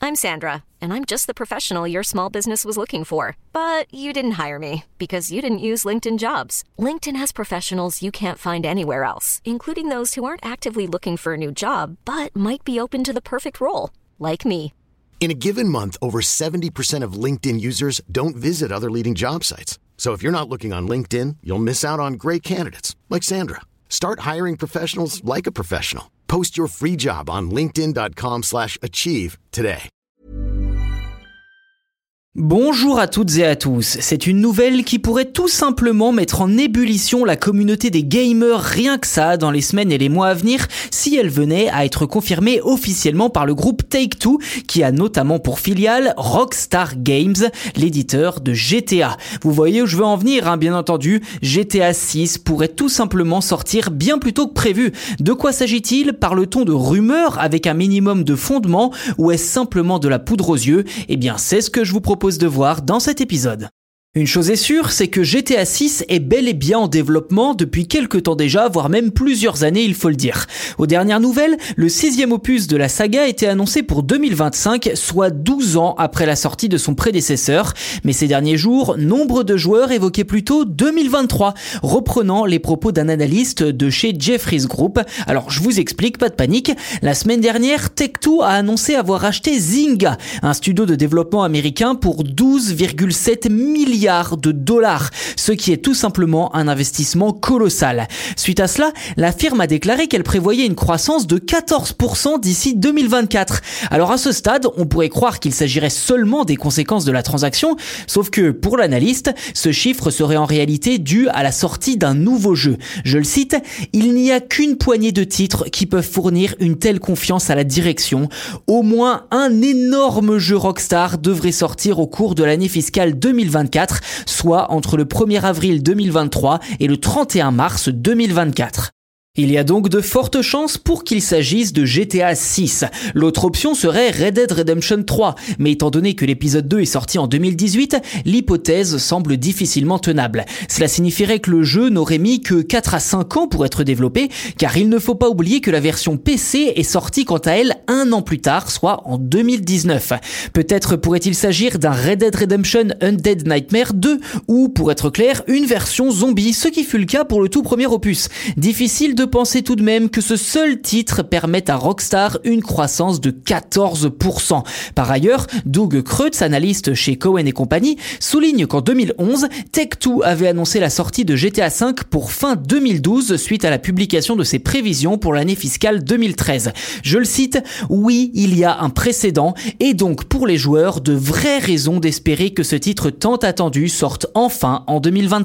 I'm Sandra, and I'm just the professional your small business was looking for. But you didn't hire me because you didn't use LinkedIn Jobs. LinkedIn has professionals you can't find anywhere else, including those who aren't actively looking for a new job, but might be open to the perfect role, like me. In a given month, over 70% of LinkedIn users don't visit other leading job sites. So if you're not looking on LinkedIn, you'll miss out on great candidates like Sandra. Start hiring professionals like a professional. Post your free job on linkedin.com/achieve today. Bonjour à toutes et à tous, c'est une nouvelle qui pourrait tout simplement mettre en ébullition la communauté des gamers rien que ça dans les semaines et les mois à venir si elle venait à être confirmée officiellement par le groupe Take-Two qui a notamment pour filiale Rockstar Games, l'éditeur de GTA. Vous voyez où je veux en venir, bien entendu, GTA 6 pourrait tout simplement sortir bien plus tôt que prévu. De quoi s'agit-il? Parle-t-on de rumeurs avec un minimum de fondement ou est-ce simplement de la poudre aux yeux? Eh bien c'est ce que je vous propose de voir dans cet épisode. Une chose est sûre, c'est que GTA 6 est bel et bien en développement depuis quelques temps déjà, voire même plusieurs années, il faut le dire. Aux dernières nouvelles, le 6e opus de la saga était annoncé pour 2025, soit 12 ans après la sortie de son prédécesseur. Mais ces derniers jours, nombre de joueurs évoquaient plutôt 2023, reprenant les propos d'un analyste de chez Jefferies Group. Alors je vous explique, pas de panique. La semaine dernière, Take-Two a annoncé avoir acheté Zynga, un studio de développement américain pour 12,7 milliards de dollars, ce qui est tout simplement un investissement colossal. Suite à cela, la firme a déclaré qu'elle prévoyait une croissance de 14% d'ici 2024. Alors à ce stade, on pourrait croire qu'il s'agirait seulement des conséquences de la transaction, sauf que pour l'analyste, ce chiffre serait en réalité dû à la sortie d'un nouveau jeu. Je le cite, « Il n'y a qu'une poignée de titres qui peuvent fournir une telle confiance à la direction. Au moins un énorme jeu Rockstar devrait sortir au cours de l'année fiscale 2024, soit entre le 1er avril 2023 et le 31 mars 2024. Il y a donc de fortes chances pour qu'il s'agisse de GTA 6. L'autre option serait Red Dead Redemption 3, mais étant donné que l'épisode 2 est sorti en 2018, l'hypothèse semble difficilement tenable. Cela signifierait que le jeu n'aurait mis que 4 à 5 ans pour être développé, car il ne faut pas oublier que la version PC est sortie quant à elle 1 an plus tard, soit en 2019. Peut-être pourrait-il s'agir d'un Red Dead Redemption Undead Nightmare 2, ou pour être clair, une version zombie, ce qui fut le cas pour le tout premier opus. Difficile de penser tout de même que ce seul titre permette à Rockstar une croissance de 14%. Par ailleurs, Doug Creutz, analyste chez Cowen et compagnie, souligne qu'en 2011, Take-Two avait annoncé la sortie de GTA V pour fin 2012 suite à la publication de ses prévisions pour l'année fiscale 2013. Je le cite, « Oui, il y a un précédent et donc pour les joueurs, de vraies raisons d'espérer que ce titre tant attendu sorte enfin en 2023. »